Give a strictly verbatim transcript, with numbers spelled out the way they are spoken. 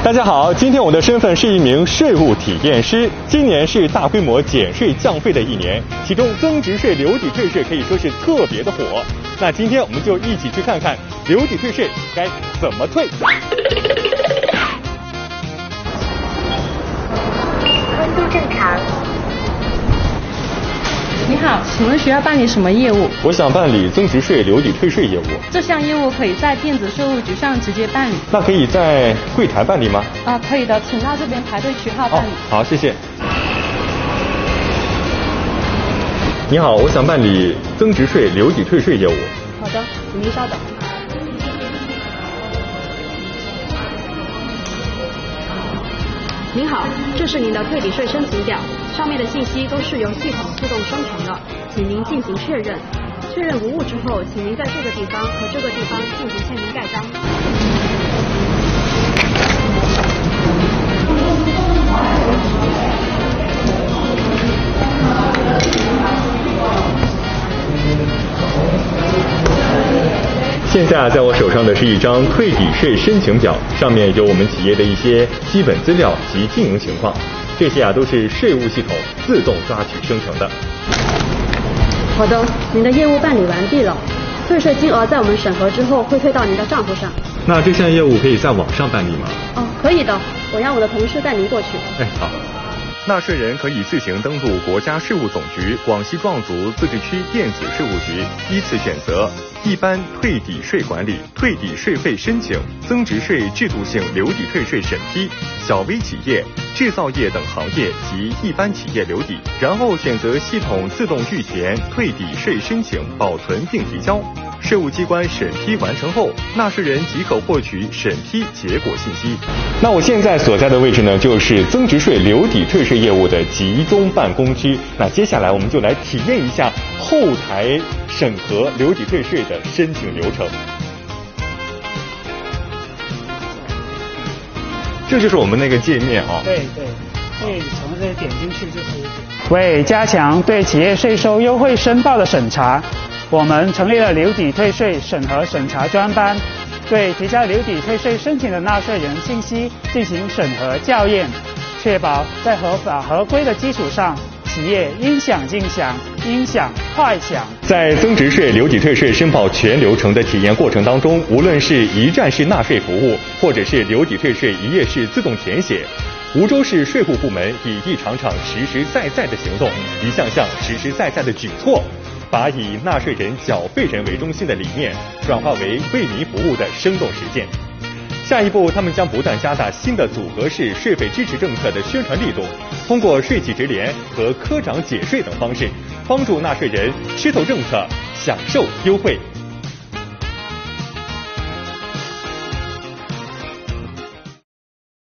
大家好，今天我的身份是一名税务体验师。今年是大规模减税降费的一年，其中增值税、留抵退税可以说是特别的火。那今天我们就一起去看看留抵退税该怎么退。 温度正常。 你好，请问需要办理什么业务？ 我想办理增值税、留抵退税业务。 这项业务可以在电子税务局上直接办理。 那可以在柜台办理吗？ 啊，可以的，请到这边排队取号办理。 哦，好，谢谢。你好，我想办理增值税、留抵退税业务。 好的，请您稍等。 您好，这是您的退抵税申请表，上面的信息都是由系统自动生成的，请您进行确认。确认无误之后，请您在这个地方和这个地方进行签名盖章。 现在在我手上的是一张退抵税申请表，上面有我们企业的一些基本资料及经营情况，这些啊都是税务系统自动抓取生成的。 好的，您的业务办理完毕了，退税金额在我们审核之后会退到您的账户上。 那这项业务可以在网上办理吗？ 哦，可以的，我让我的同事带您过去。 哎，好。纳税人可以自行登录国家税务总局广西壮族自治区电子税务局，依次选择一般退抵税管理、退抵税费申请、增值税制度性留抵退税审批、小微企业、制造业等行业及一般企业留抵，然后选择系统自动预填退抵税申请，保存并提交。税务机关审批完成后，纳税人即可获取审批结果信息。那我现在所在的位置呢，就是增值税留抵退税业务的集中办公区。那接下来我们就来体验一下后台审核留抵退税的申请流程。这就是我们那个界面啊。 对对，可以从这点进去就可以。为加强对企业税收优惠申报的审查，我们成立了留抵退税审核审查专班，对提交留抵退税申请的纳税人信息进行审核校验，确保在合法合规的基础上，企业应享尽享，应享快享。 在增值税、留抵退税申报全流程的体验过程当中，无论是一站式纳税服务，或者是留抵退税一页式自动填写，梧州市税务部门以一场场实实在在的行动，一项项实实在在的举措，把以纳税人、缴费人为中心的理念转化为为民服务的生动实践。下一步，他们将不断加大新的组合式税费支持政策的宣传力度，通过税企直联和科长解税等方式，帮助纳税人吃透政策，享受优惠。